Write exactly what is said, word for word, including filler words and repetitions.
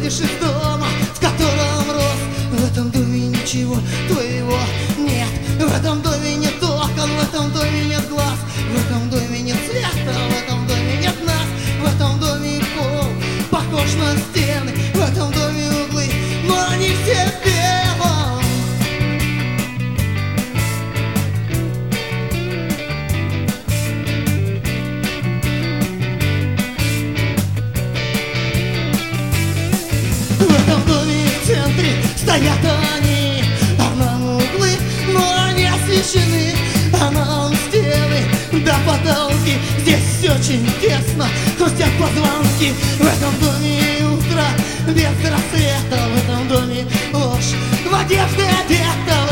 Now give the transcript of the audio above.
выйдешь из дома, в котором рос. В этом доме ничего твоего нет. В этом доме нет окон, в этом доме нет глаз. В этом доме нет света, в этом доме нет нас. В этом доме пол похож на стены. В этом доме углы, но они все в белом. В этом доме в центре стоят они, а нам углы, но они освещены. А нам стены до потолки. Здесь все очень тесно, хрустят позвонки. В этом доме утро без рассвета. В этом доме ложь в одежде одета.